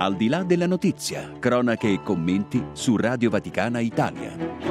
Al di là della notizia, cronache e commenti su Radio Vaticana Italia.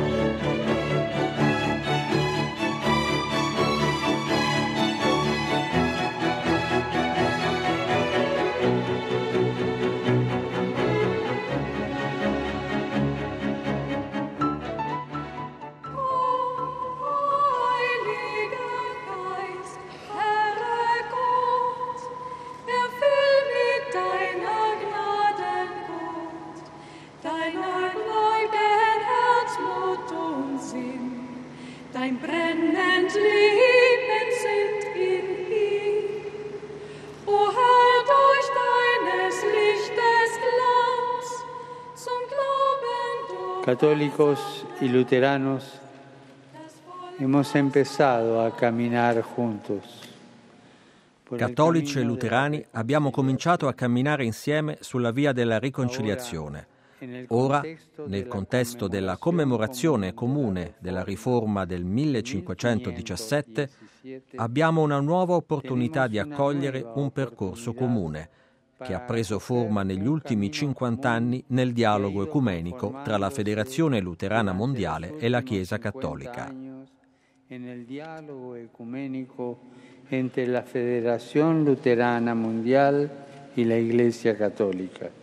Dein brennend Leben sind in ihm. O Herr, durch deines Lichtes Glanz zum Glauben durch. Católicos y luteranos, hemos empezado a caminar juntos. Cattolici e luterani abbiamo cominciato a camminare insieme sulla via della riconciliazione. Ora, nel contesto della commemorazione comune della Riforma del 1517, abbiamo una nuova opportunità di accogliere un percorso comune che ha preso forma negli ultimi 50 anni nel dialogo ecumenico tra la Federazione Luterana Mondiale e la Chiesa Cattolica. Nel dialogo ecumenico entre la Federación Luterana Mundial y la Iglesia Católica.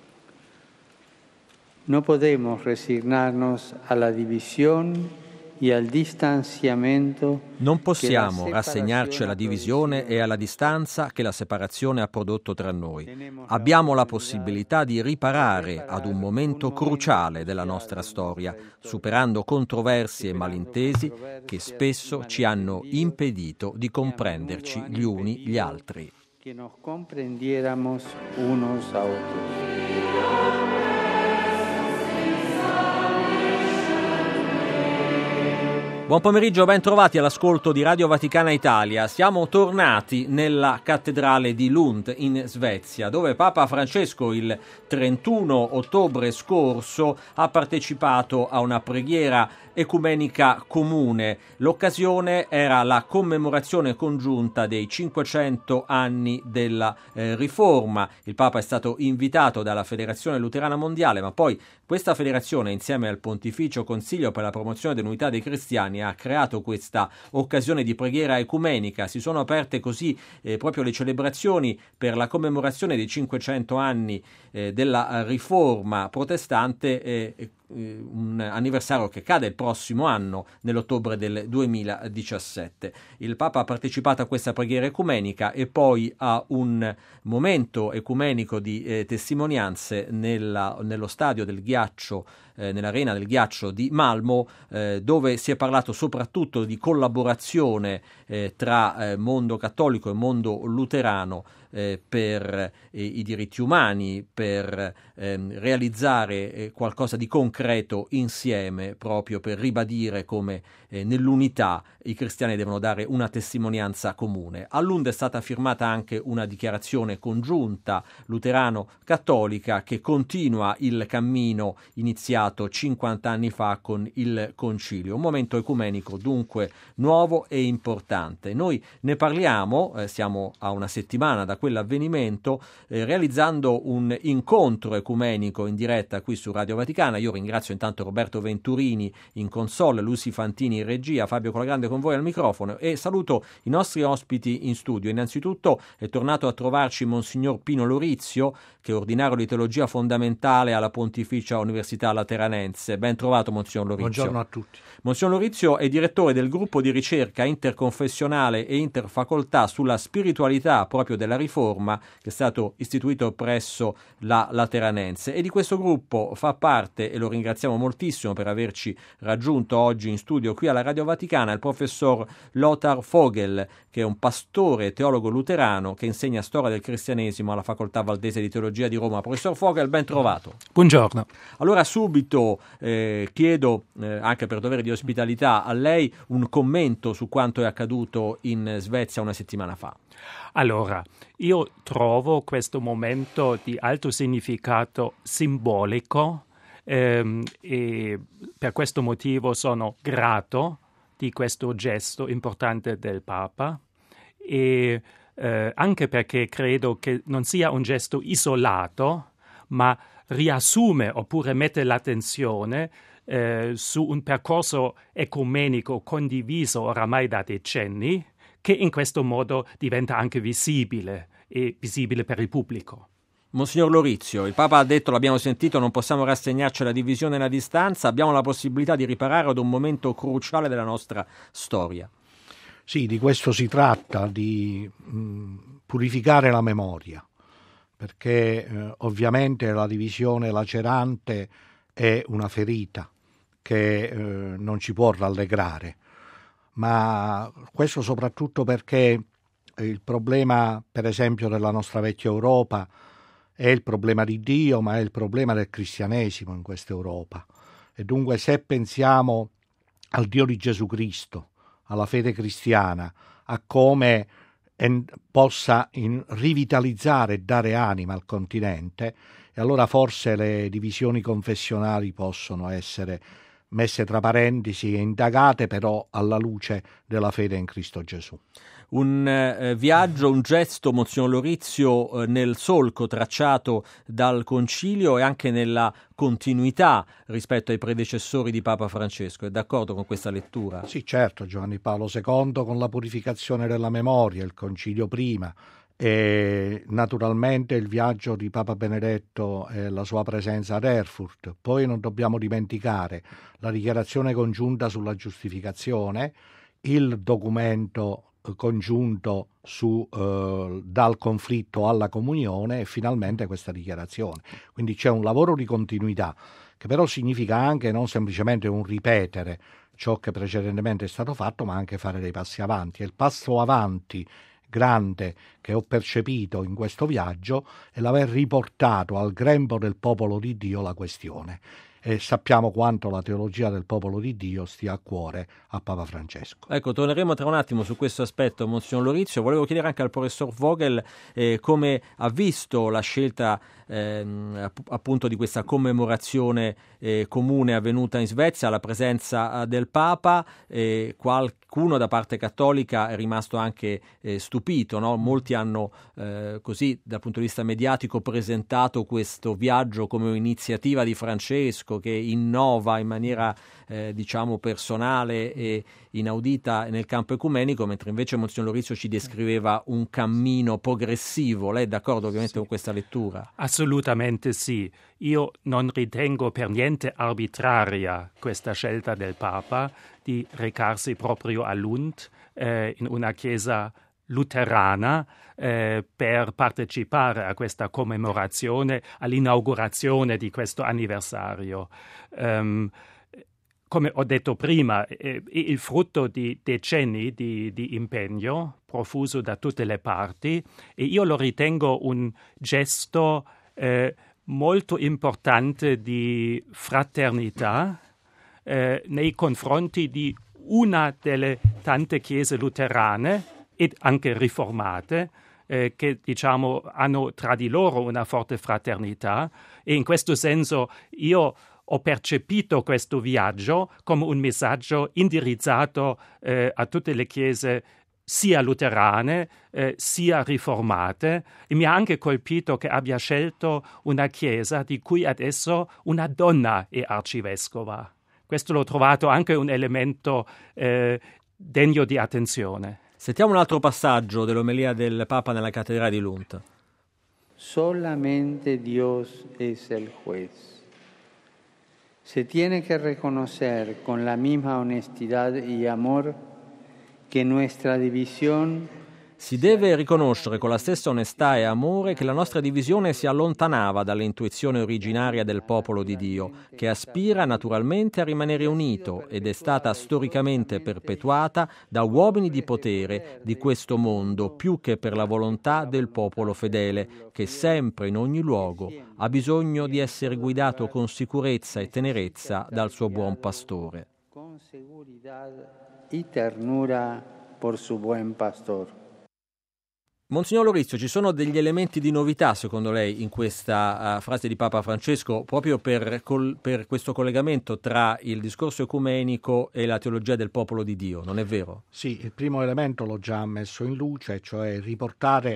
No podemos resignarnos alla divisione e al distanziamento. Non possiamo rassegnarci alla divisione e alla distanza che la separazione ha prodotto tra noi. Abbiamo la possibilità di riparare ad un momento cruciale della nostra storia, superando controversie e malintesi che spesso ci hanno impedito di comprenderci gli uni gli altri. Che nos comprendiéramos unos a otros. Buon pomeriggio, ben trovati all'ascolto di Radio Vaticana Italia. Siamo tornati nella cattedrale di Lund in Svezia, dove Papa Francesco il 31 ottobre scorso ha partecipato a una preghiera ecumenica comune. L'occasione era la commemorazione congiunta dei 500 anni della Riforma. Il Papa è stato invitato dalla Federazione Luterana Mondiale, ma poi questa federazione, insieme al Pontificio Consiglio per la promozione dell'unità dei cristiani, ha creato questa occasione di preghiera ecumenica. Si sono aperte così proprio le celebrazioni per la commemorazione dei 500 anni della Riforma protestante, un anniversario che cade il prossimo anno, nell'ottobre del 2017. Il Papa ha partecipato a questa preghiera ecumenica e poi a un momento ecumenico di testimonianze nello stadio del ghiaccio, nell'arena del ghiaccio di Malmo, dove si è parlato soprattutto di collaborazione tra mondo cattolico e mondo luterano per i diritti umani, per realizzare qualcosa di concreto insieme, proprio per ribadire come nell'unità i cristiani devono dare una testimonianza comune. A Lund è stata firmata anche una dichiarazione congiunta luterano-cattolica che continua il cammino iniziato 50 anni fa con il Concilio. Un momento ecumenico dunque nuovo e importante. Noi ne parliamo, siamo a una settimana da quell'avvenimento, realizzando un incontro ecumenico in diretta qui su Radio Vaticana. Io ringrazio intanto Roberto Venturini in console, Lucy Fantini in regia, Fabio Colagrande con voi al microfono, e saluto i nostri ospiti in studio. Innanzitutto è tornato a trovarci Monsignor Pino Lorizio, che è ordinario di teologia fondamentale alla Pontificia Università Lateranense. Ben trovato, Monsignor Lorizio. Buongiorno a tutti. Monsignor Lorizio è direttore del gruppo di ricerca interconfessionale e interfacoltà sulla spiritualità proprio della Riforma, che è stato istituito presso la Lateranense, e di questo gruppo fa parte, e lo ringraziamo moltissimo per averci raggiunto oggi in studio qui alla Radio Vaticana, il professor Lothar Vogel, che è un pastore e teologo luterano che insegna storia del cristianesimo alla Facoltà Valdese di Teologia di Roma. Professor Vogel, ben trovato. Buongiorno. Allora subito chiedo, anche per dovere di ospitalità, a lei un commento su quanto è accaduto in Svezia una settimana fa. Allora, io trovo questo momento di alto significato simbolico e per questo motivo sono grato di questo gesto importante del Papa e anche perché credo che non sia un gesto isolato, ma riassume oppure mette l'attenzione su un percorso ecumenico condiviso oramai da decenni, che in questo modo diventa anche visibile e visibile per il pubblico. Monsignor Lorizio, il Papa ha detto, l'abbiamo sentito, non possiamo rassegnarci alla divisione e alla distanza, abbiamo la possibilità di riparare ad un momento cruciale della nostra storia. Sì, di questo si tratta, di purificare la memoria, perché ovviamente la divisione lacerante è una ferita che non ci può rallegrare, ma questo soprattutto perché il problema, per esempio, della nostra vecchia Europa è il problema di Dio, ma è il problema del cristianesimo in questa Europa. E dunque se pensiamo al Dio di Gesù Cristo, alla fede cristiana, a come possa rivitalizzare e dare anima al continente, e allora forse le divisioni confessionali possono essere messe tra parentesi e indagate però alla luce della fede in Cristo Gesù. Un viaggio, un gesto, Monsignor Lorizio, nel solco tracciato dal Concilio e anche nella continuità rispetto ai predecessori di Papa Francesco. È d'accordo con questa lettura? Sì, certo, Giovanni Paolo II con la purificazione della memoria, il Concilio prima, e naturalmente il viaggio di Papa Benedetto e la sua presenza ad Erfurt. Poi non dobbiamo dimenticare la dichiarazione congiunta sulla giustificazione, il documento congiunto dal conflitto alla comunione e finalmente questa dichiarazione. Quindi c'è un lavoro di continuità che però significa anche non semplicemente un ripetere ciò che precedentemente è stato fatto, ma anche fare dei passi avanti. E il passo avanti grande che ho percepito in questo viaggio è l'aver riportato al grembo del popolo di Dio la questione. E sappiamo quanto la teologia del popolo di Dio stia a cuore a Papa Francesco. Ecco, torneremo tra un attimo su questo aspetto, Monsignor Lorizio. Volevo chiedere anche al professor Vogel come ha visto la scelta appunto di questa commemorazione comune avvenuta in Svezia, alla presenza del Papa. Qualcuno da parte cattolica è rimasto anche stupito, no? Molti hanno così dal punto di vista mediatico presentato questo viaggio come un'iniziativa di Francesco che innova in maniera diciamo personale e inaudita nel campo ecumenico, mentre invece Monsignor Lorizio ci descriveva un cammino progressivo. Lei è d'accordo ovviamente con questa lettura? Assolutamente sì. Io non ritengo per niente arbitraria questa scelta del Papa di recarsi proprio a Lund, in una chiesa luterana, per partecipare a questa commemorazione, all'inaugurazione di questo anniversario. Come ho detto prima, è il frutto di decenni di impegno profuso da tutte le parti e io lo ritengo un gesto molto importante di fraternità nei confronti di una delle tante chiese luterane e anche riformate che diciamo hanno tra di loro una forte fraternità, e in questo senso io ho percepito questo viaggio come un messaggio indirizzato a tutte le chiese sia luterane sia riformate, e mi ha anche colpito che abbia scelto una chiesa di cui adesso una donna è arcivescova. Questo l'ho trovato anche un elemento degno di attenzione. Sentiamo un altro passaggio dell'omelia del Papa nella cattedrale di Lund. Solamente Dios es el juez. Se tiene que reconocer con la misma honestidad y amor que nuestra división. Si deve riconoscere con la stessa onestà e amore che la nostra divisione si allontanava dall'intuizione originaria del popolo di Dio, che aspira naturalmente a rimanere unito ed è stata storicamente perpetuata da uomini di potere di questo mondo più che per la volontà del popolo fedele, che sempre in ogni luogo ha bisogno di essere guidato con sicurezza e tenerezza dal suo buon pastore. Con seguridad y ternura por su buen pastor. Monsignor Lorizio, ci sono degli elementi di novità secondo lei in questa frase di Papa Francesco proprio per questo collegamento tra il discorso ecumenico e la teologia del popolo di Dio, non è vero? Sì, il primo elemento l'ho già messo in luce, cioè riportare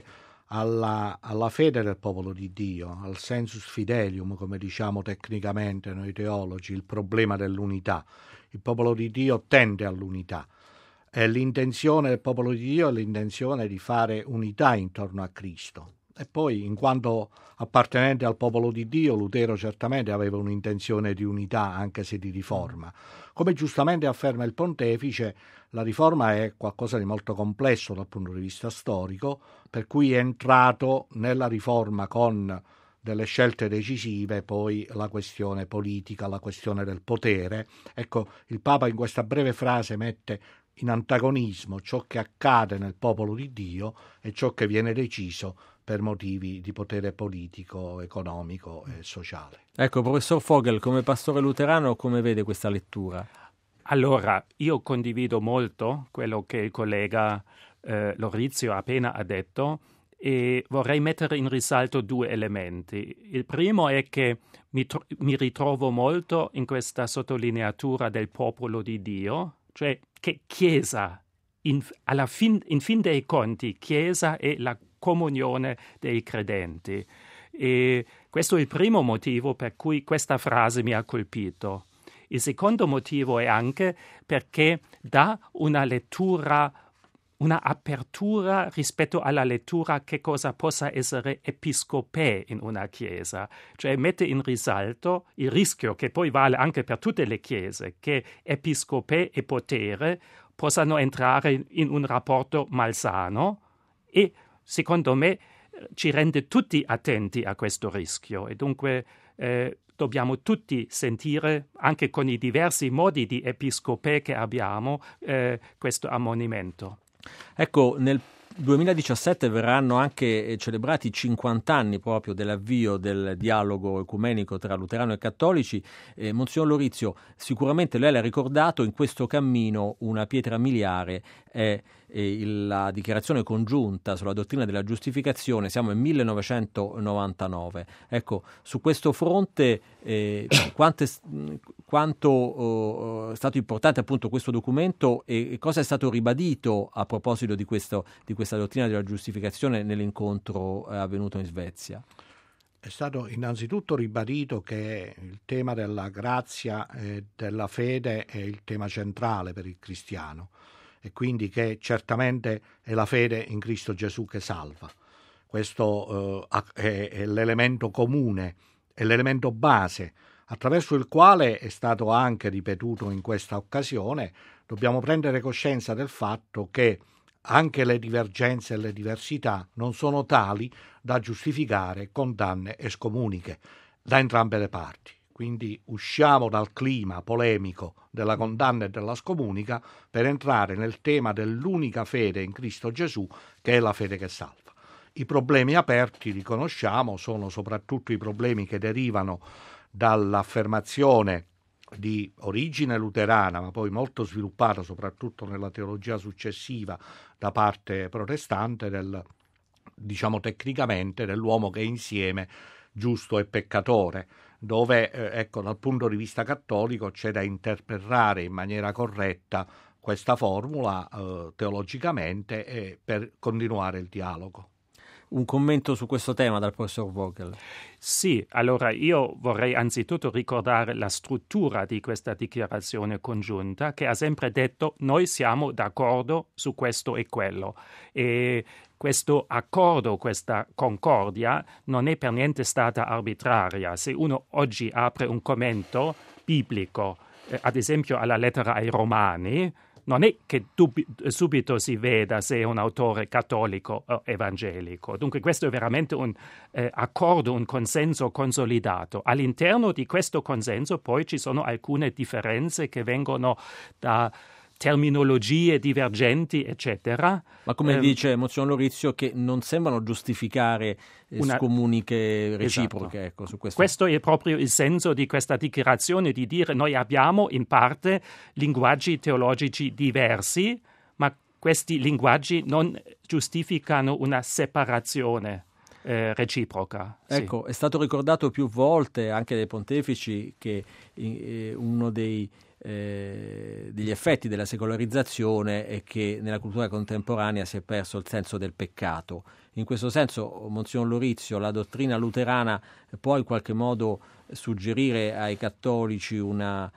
alla fede del popolo di Dio, al sensus fidelium, come diciamo tecnicamente noi teologi, il problema dell'unità. Il popolo di Dio tende all'unità. E l'intenzione del popolo di Dio è l'intenzione di fare unità intorno a Cristo. E poi, in quanto appartenente al popolo di Dio, Lutero certamente aveva un'intenzione di unità, anche se di riforma. Come giustamente afferma il pontefice, la riforma è qualcosa di molto complesso dal punto di vista storico, per cui è entrato nella riforma con delle scelte decisive poi la questione politica, la questione del potere. Ecco, il Papa in questa breve frase mette in antagonismo ciò che accade nel popolo di Dio e ciò che viene deciso per motivi di potere politico, economico e sociale. Ecco, professor Vogel, come pastore luterano, come vede questa lettura? Allora, io condivido molto quello che il collega Lorizio appena ha detto e vorrei mettere in risalto 2 elementi. Il primo è che mi ritrovo molto in questa sottolineatura del popolo di Dio, cioè che Chiesa, in fin dei conti, Chiesa è la comunione dei credenti. E questo è il primo motivo per cui questa frase mi ha colpito. Il secondo motivo è anche perché dà una lettura, una apertura rispetto alla lettura che cosa possa essere episcopè in una chiesa, cioè mette in risalto il rischio, che poi vale anche per tutte le chiese, che episcopè e potere possano entrare in un rapporto malsano e, secondo me, ci rende tutti attenti a questo rischio e dunque dobbiamo tutti sentire, anche con i diversi modi di episcopè che abbiamo, questo ammonimento. Ecco, nel 2017 verranno anche celebrati 50 anni proprio dell'avvio del dialogo ecumenico tra luterani e cattolici. Monsignor Lorizio, sicuramente lei l'ha ricordato, in questo cammino una pietra miliare è la dichiarazione congiunta sulla dottrina della giustificazione. Siamo nel 1999. Ecco, su questo fronte quanto è stato importante appunto questo documento e cosa è stato ribadito a proposito di questa dottrina della giustificazione nell'incontro avvenuto in Svezia? È stato innanzitutto ribadito che il tema della grazia e della fede è il tema centrale per il cristiano e quindi che certamente è la fede in Cristo Gesù che salva. Questo è l'elemento comune, è l'elemento base attraverso il quale è stato anche ripetuto in questa occasione. Dobbiamo prendere coscienza del fatto che anche le divergenze e le diversità non sono tali da giustificare condanne e scomuniche da entrambe le parti. Quindi usciamo dal clima polemico della condanna e della scomunica per entrare nel tema dell'unica fede in Cristo Gesù, che è la fede che salva. I problemi aperti, riconosciamo, sono soprattutto i problemi che derivano dall'affermazione di origine luterana, ma poi molto sviluppata soprattutto nella teologia successiva da parte protestante, diciamo tecnicamente, dell'uomo che è insieme giusto e peccatore, dove dal punto di vista cattolico c'è da interpretare in maniera corretta questa formula teologicamente per continuare il dialogo. Un commento su questo tema dal professor Vogel. Sì, allora io vorrei anzitutto ricordare la struttura di questa dichiarazione congiunta che ha sempre detto noi siamo d'accordo su questo e quello e questo accordo, questa concordia non è per niente stata arbitraria. Se uno oggi apre un commento biblico, ad esempio alla lettera ai Romani, non è che subito si veda se è un autore cattolico o evangelico. Dunque questo è veramente un accordo, un consenso consolidato. All'interno di questo consenso poi ci sono alcune differenze che vengono da terminologie divergenti, eccetera. Ma come dice Monsignor Lorizio, che non sembrano giustificare scomuniche reciproche. Esatto. Ecco, su questo. Questo è proprio il senso di questa dichiarazione, di dire noi abbiamo in parte linguaggi teologici diversi, ma questi linguaggi non giustificano una separazione reciproca. Ecco, sì. È stato ricordato più volte anche dai pontefici che uno dei degli effetti della secolarizzazione e che nella cultura contemporanea si è perso il senso del peccato. In questo senso, Monsignor Lorizio, la dottrina luterana può in qualche modo suggerire ai cattolici una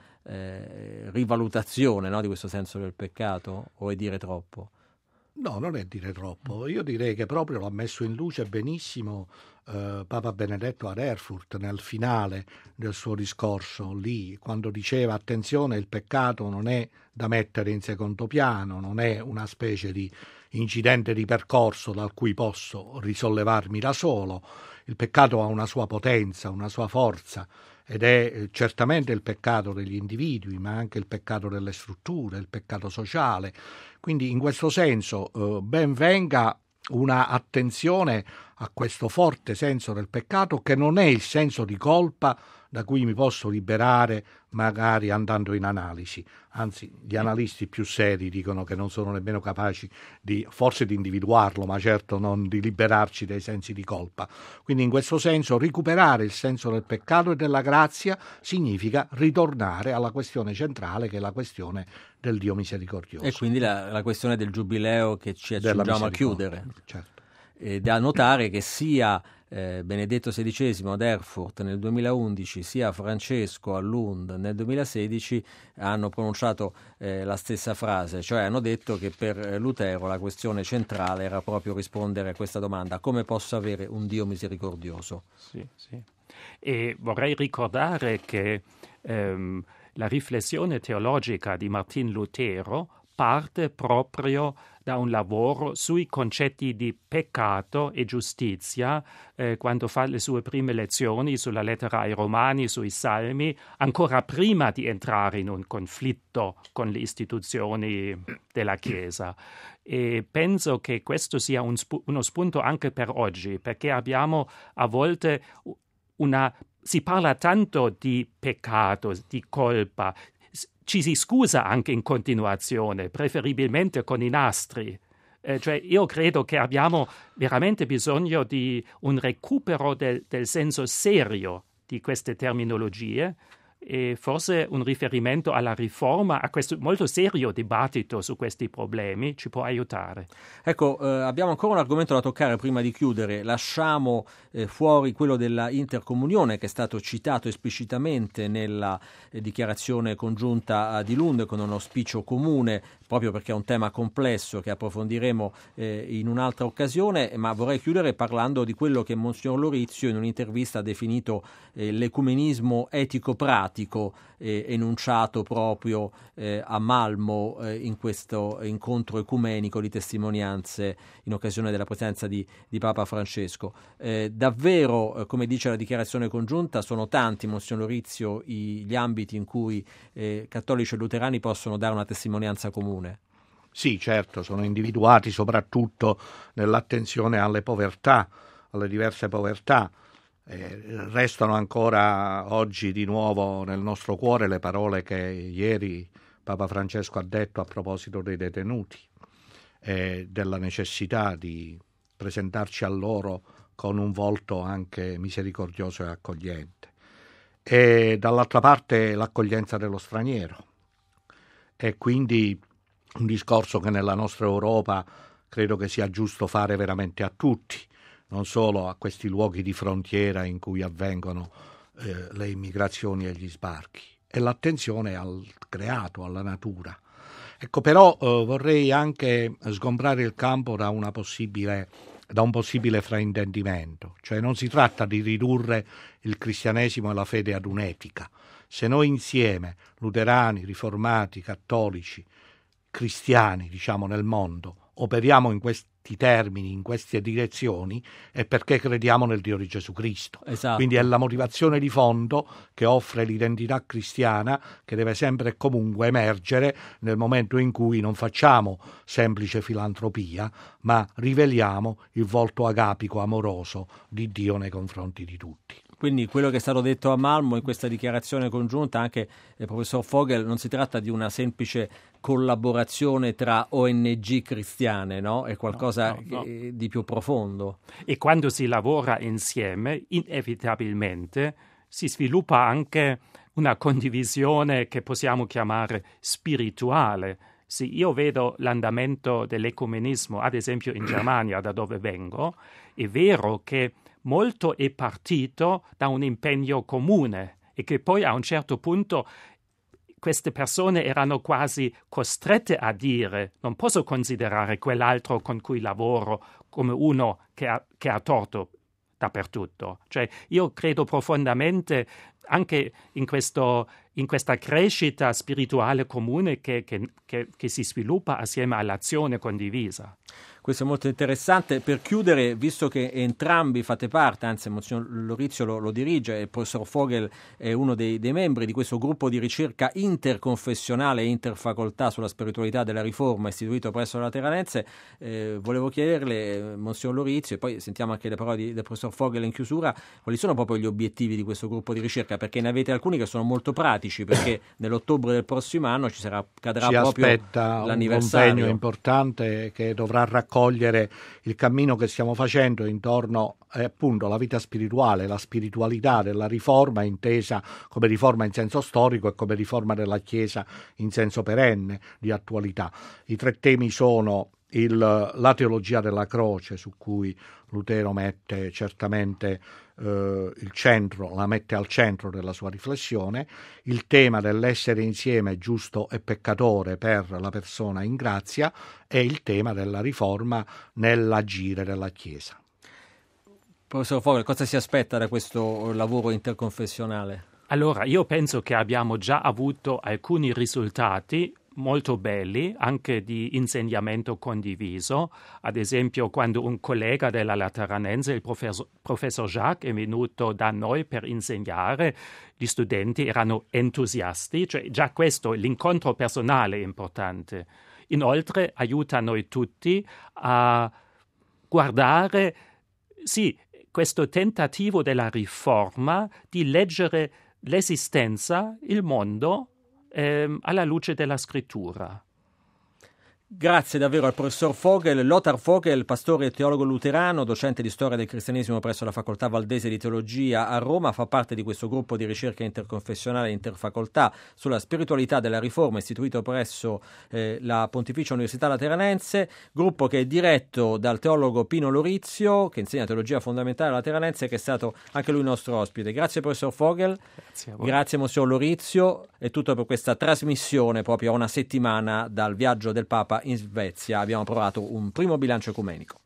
rivalutazione, no, di questo senso del peccato, o è dire troppo? No, non è dire troppo. Io direi che proprio l'ha messo in luce benissimo Papa Benedetto ad Erfurt nel finale del suo discorso, lì, quando diceva: attenzione, il peccato non è da mettere in secondo piano, non è una specie di incidente di percorso dal cui posso risollevarmi da solo. Il peccato ha una sua potenza, una sua forza, ed è certamente il peccato degli individui, ma anche il peccato delle strutture, il peccato sociale. Quindi in questo senso ben venga una attenzione a questo forte senso del peccato, che non è il senso di colpa da cui mi posso liberare magari andando in analisi. Anzi, gli analisti più seri dicono che non sono nemmeno capaci forse di individuarlo, ma certo non di liberarci dai sensi di colpa. Quindi in questo senso recuperare il senso del peccato e della grazia significa ritornare alla questione centrale, che è la questione del Dio misericordioso. E quindi la questione del giubileo che ci accingiamo a chiudere. Certo. Da notare che sia Benedetto XVI ad Erfurt nel 2011 sia Francesco a Lund nel 2016 hanno pronunciato la stessa frase, cioè hanno detto che per Lutero la questione centrale era proprio rispondere a questa domanda: come posso avere un Dio misericordioso? Sì, sì. E vorrei ricordare che la riflessione teologica di Martin Lutero parte proprio da un lavoro sui concetti di peccato e giustizia, quando fa le sue prime lezioni sulla lettera ai Romani, sui Salmi, ancora prima di entrare in un conflitto con le istituzioni della Chiesa. E penso che questo sia uno spunto anche per oggi, perché abbiamo a volte si parla tanto di peccato, di colpa, ci si scusa anche in continuazione, preferibilmente con i nastri. Cioè io credo che abbiamo veramente bisogno di un recupero del senso serio di queste terminologie e forse un riferimento alla riforma, a questo molto serio dibattito su questi problemi ci può aiutare. Ecco, abbiamo ancora un argomento da toccare prima di chiudere. Lasciamo fuori quello della intercomunione, che è stato citato esplicitamente nella dichiarazione congiunta di Lund con un auspicio comune, proprio perché è un tema complesso che approfondiremo in un'altra occasione, ma vorrei chiudere parlando di quello che Monsignor Lorizio in un'intervista ha definito l'ecumenismo etico-pratico, enunciato proprio a Malmo in questo incontro ecumenico di testimonianze in occasione della presenza di Papa Francesco. Davvero, come dice la dichiarazione congiunta, sono tanti, Monsignor Lorizio, gli ambiti in cui cattolici e luterani possono dare una testimonianza comune. Sì, certo, sono individuati soprattutto nell'attenzione alle povertà, alle diverse povertà. Restano ancora oggi di nuovo nel nostro cuore le parole che ieri Papa Francesco ha detto a proposito dei detenuti e della necessità di presentarci a loro con un volto anche misericordioso e accogliente. E dall'altra parte l'accoglienza dello straniero. E quindi un discorso che nella nostra Europa credo che sia giusto fare veramente a tutti, non solo a questi luoghi di frontiera in cui avvengono le immigrazioni e gli sbarchi, e l'attenzione al creato, alla natura. Ecco, però vorrei anche sgombrare il campo da un possibile fraintendimento, cioè non si tratta di ridurre il cristianesimo e la fede ad un'etica. Se noi insieme, luterani, riformati, cattolici, cristiani, diciamo, nel mondo, operiamo in questi termini, in queste direzioni, è perché crediamo nel Dio di Gesù Cristo. Esatto. Quindi è la motivazione di fondo che offre l'identità cristiana, che deve sempre e comunque emergere nel momento in cui non facciamo semplice filantropia, ma riveliamo il volto agapico, amoroso di Dio nei confronti di tutti. Quindi quello che è stato detto a Malmo in questa dichiarazione congiunta, anche il professor Vogel, non si tratta di una semplice collaborazione tra ONG cristiane, no? È qualcosa No. di più profondo. E quando si lavora insieme, inevitabilmente si sviluppa anche una condivisione che possiamo chiamare spirituale. Sì, io vedo l'andamento dell'ecumenismo, ad esempio in Germania, da dove vengo, è vero che molto è partito da un impegno comune e che poi a un certo punto queste persone erano quasi costrette a dire: non posso considerare quell'altro con cui lavoro come uno che ha torto dappertutto. Cioè, io credo profondamente anche in questa crescita spirituale comune che si sviluppa assieme all'azione condivisa. Questo è molto interessante. Per chiudere, visto che entrambi fate parte, anzi Monsignor Lorizio lo dirige, e il professor Vogel è uno dei membri di questo gruppo di ricerca interconfessionale e interfacoltà sulla spiritualità della Riforma istituito presso la Lateranense, volevo chiederle, Monsignor Lorizio, e poi sentiamo anche le parole del professor Vogel in chiusura, quali sono proprio gli obiettivi di questo gruppo di ricerca, perché ne avete alcuni che sono molto pratici, perché nell'ottobre del prossimo anno cadrà proprio l'anniversario. Un convegno importante che dovrà raccogliere il cammino che stiamo facendo intorno appunto alla vita spirituale, la spiritualità della Riforma intesa come riforma in senso storico e come riforma della Chiesa in senso perenne di attualità. I 3 temi sono la teologia della croce, su cui Lutero mette certamente la mette al centro della sua riflessione, il tema dell'essere insieme giusto e peccatore per la persona in grazia e il tema della riforma nell'agire della Chiesa. Professor Vogel, cosa si aspetta da questo lavoro interconfessionale? Allora, io penso che abbiamo già avuto alcuni risultati molto belli, anche di insegnamento condiviso. Ad esempio, quando un collega della Lateranense, il professor Jacques, è venuto da noi per insegnare, gli studenti erano entusiasti, cioè già questo, l'incontro personale è importante. Inoltre aiuta noi tutti a guardare, sì, questo tentativo della Riforma di leggere l'esistenza, il mondo, alla luce della scrittura. Grazie davvero al professor Vogel. Lothar Vogel, pastore e teologo luterano, docente di storia del cristianesimo presso la Facoltà Valdese di Teologia a Roma, fa parte di questo gruppo di ricerca interconfessionale e interfacoltà sulla spiritualità della Riforma istituito presso la Pontificia Università Lateranense, gruppo che è diretto dal teologo Pino Lorizio, che insegna teologia fondamentale alla Lateranense, che è stato anche lui nostro ospite. Grazie professor Vogel, grazie Monsignor Lorizio. È tutto per questa trasmissione proprio a una settimana dal viaggio del Papa in Svezia. Abbiamo provato un primo bilancio ecumenico.